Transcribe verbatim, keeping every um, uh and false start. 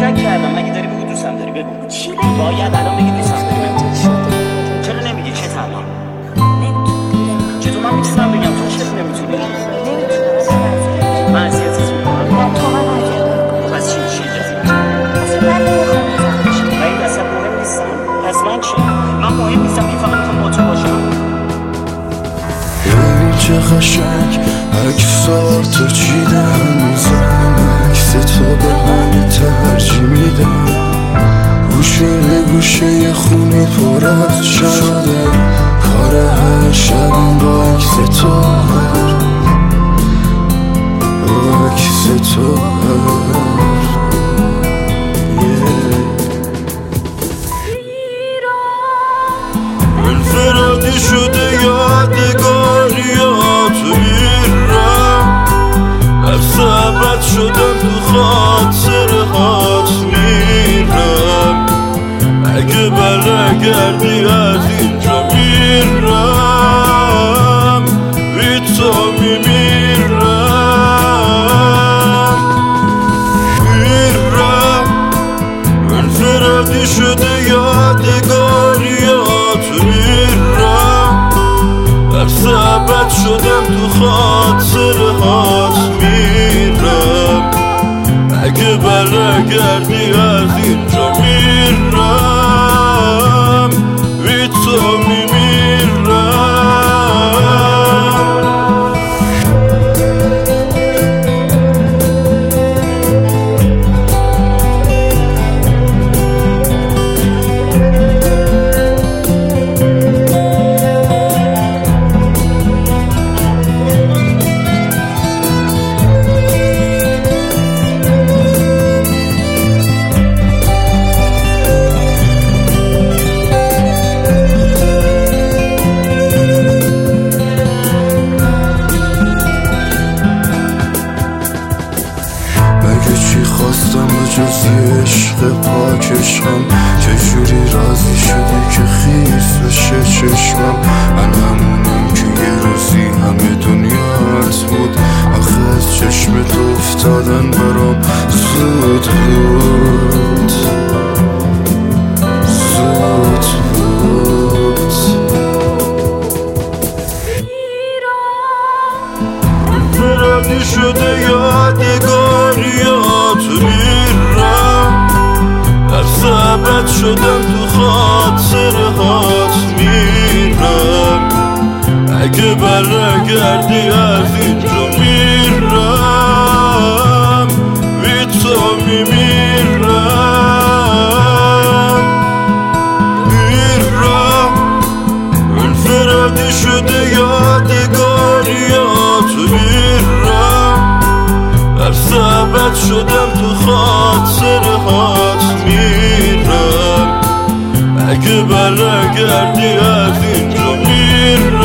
شک کردم. مگه داری بگو دوستم داری؟ بگو چی بگم؟ باید الان بگی دوستم داری. بگو شده. چرا نمیگی؟ چه الان نمیتونم. چطور من میتونم بگم؟ تو چرا نمیتونی؟ نمیتونم. من اذیتت میکنم. نه تو من اذیت نمیکنم. پس چی چی اجازه میدی؟ اصلا من نمیخوام بزنم چی. من این اصلا مهم نیستم. پس من چی؟ من مهم نیستم که فقط میخوام با تو باشم. ببین چه قشنگ عکساتو چیده، هنوزم عکس تو به همه ترجیح میدم. گوشه گوشه خونی پر از شده، کار هر شبم با عکس تو هر با عکس تو هر انفرادی شده یادگاریات میرم، هر سبت شدم تو خاطرهات میرم. اگه برگردی از اینجا میرم، بی تو میمیرم میرم. انفرادی شده یادگاریات میرم، هر سبت شدم تو خاطرهات میرم. اگه برگردی از اینجا میرم، بی تو میمیرم. چی خواستم به جز یه عشق پاکشم؟ چجوری راضی شدی که خیس بشه چشمم؟ من همونم که یه روزی همه دنیات بود، آخه از چشمت افتادن برام زود بود زود بود. انفرادی شده یادگاریات میرم، هر سبت شدم تو خاطرهات میرم. اگه برگردی از اینجا میرم، بی تو میمیرم میرم. انفرادی شده یادگاریات میرم، هر سبت شدم تو خاطرهات میرم. اگه برگردی از اینجا میرم،